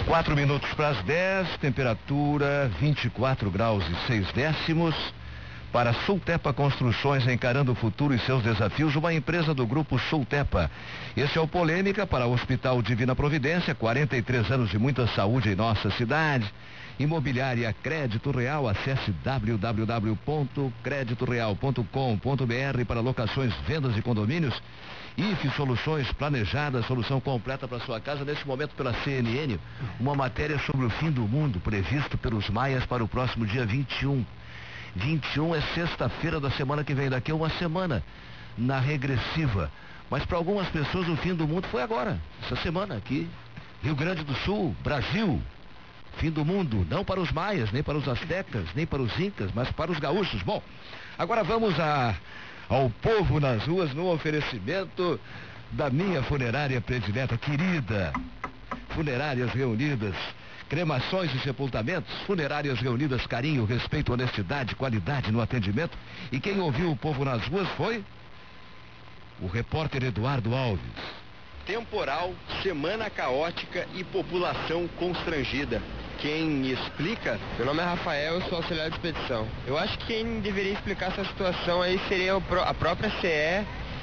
4 minutos para as 10, temperatura 24 graus e 6 décimos. Para Sultepa Construções, encarando o futuro e seus desafios, uma empresa do grupo Sultepa. Esse é o Polêmica para o Hospital Divina Providência, 43 anos de muita saúde em nossa cidade. Imobiliária Crédito Real, acesse www.creditoreal.com.br para locações, vendas de condomínios. IF Soluções Planejadas, solução completa para sua casa. Nesse momento, pela CNN, uma matéria sobre o fim do mundo previsto pelos maias para o próximo dia 21. 21 é sexta-feira da semana que vem, daqui a uma semana, na regressiva. Mas para algumas pessoas o fim do mundo foi agora, essa semana aqui, Rio Grande do Sul, Brasil. Fim do mundo, não para os maias, nem para os astecas, nem para os incas, mas para os gaúchos. Bom, agora vamos ao povo nas ruas, no oferecimento da minha funerária predileta, querida. Funerárias Reunidas, cremações e sepultamentos. Funerárias Reunidas, carinho, respeito, honestidade, qualidade no atendimento. E quem ouviu o povo nas ruas foi o repórter Eduardo Alves. Temporal, semana caótica e população constrangida. Quem explica? Meu nome é Rafael, eu sou auxiliar de expedição. Eu acho que quem deveria explicar essa situação aí seria a própria CE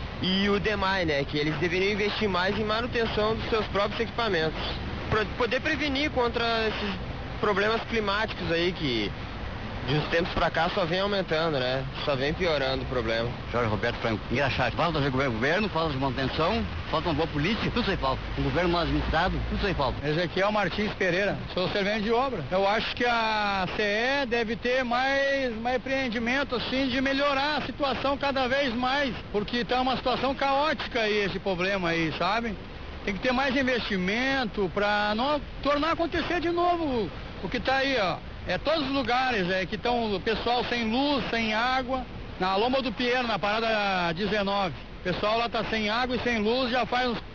e o DEMAI, né? Que eles deveriam investir mais em manutenção dos seus próprios equipamentos, para poder prevenir contra esses problemas climáticos aí que de uns tempos pra cá só vem aumentando, né? Só vem piorando o problema. Jorge Roberto Franco, engraxado. Falta de governo, falta de manutenção, falta uma boa política, tudo isso aí falta. Um governo mal administrado, tudo isso aí falta. Ezequiel Martins Pereira, sou servente de obra. Eu acho que a CE deve ter mais empreendimento, assim, de melhorar a situação cada vez mais, porque tá uma situação caótica aí esse problema aí, sabe? Tem que ter mais investimento para não tornar acontecer de novo o que tá aí, ó. Todos os lugares que estão o pessoal sem luz, sem água. Na Lomba do Pinheiro, na parada 19. O pessoal lá tá sem água e sem luz já faz uns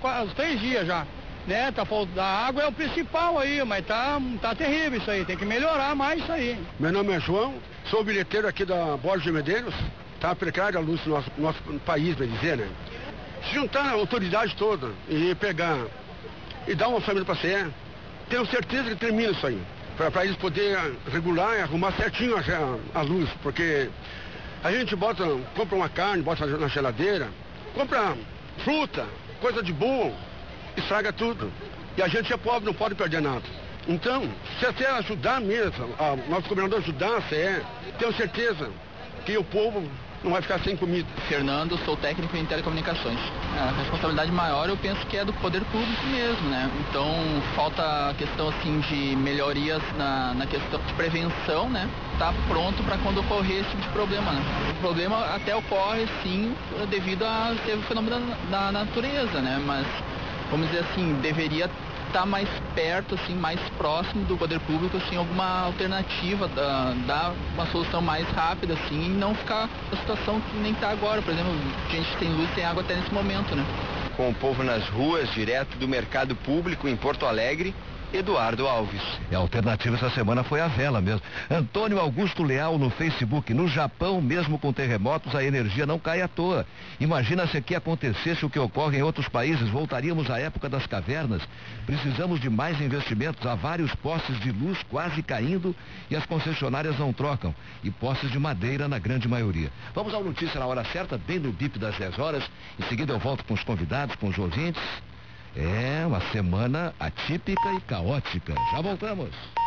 3 dias já. Né? A água é o principal aí, mas tá terrível isso aí. Tem que melhorar mais isso aí. Meu nome é João, sou bilheteiro aqui da Borges de Medeiros. Tá precária a luz no nosso país, bem dizer, né? Se juntar a autoridade toda e pegar e dar uma família para CE, tenho certeza que termina isso aí. Para eles poderem regular e arrumar certinho a luz, porque a gente compra uma carne, bota na geladeira, compra fruta, coisa de boa, estraga tudo. E a gente é pobre, não pode perder nada. Então, se até ajudar mesmo, nosso governador ajudar a CE, tenho certeza que o povo não vai ficar sem comida. Fernando, sou técnico em telecomunicações. A responsabilidade maior eu penso que é do poder público mesmo, né? Então falta a questão assim de melhorias na questão de prevenção, né? Tá pronto para quando ocorrer esse tipo de problema, né? O problema até ocorre sim devido a ser o fenômeno da natureza, né? Mas vamos dizer assim, deveria estar mais perto, assim, mais próximo do poder público, assim, alguma alternativa, dar uma solução mais rápida, assim, e não ficar a situação que nem está agora. Por exemplo, a gente tem luz, tem água até nesse momento, né? Com o povo nas ruas, direto do mercado público em Porto Alegre, Eduardo Alves. A alternativa essa semana foi a vela mesmo. Antônio Augusto Leal no Facebook. No Japão, mesmo com terremotos, a energia não cai à toa. Imagina se aqui acontecesse o que ocorre em outros países. Voltaríamos à época das cavernas. Precisamos de mais investimentos. Há vários postes de luz quase caindo e as concessionárias não trocam. E postes de madeira na grande maioria. Vamos ao Notícia na hora certa, bem no bip das 10 horas. Em seguida eu volto com os convidados, com os ouvintes. É uma semana atípica e caótica. Já voltamos.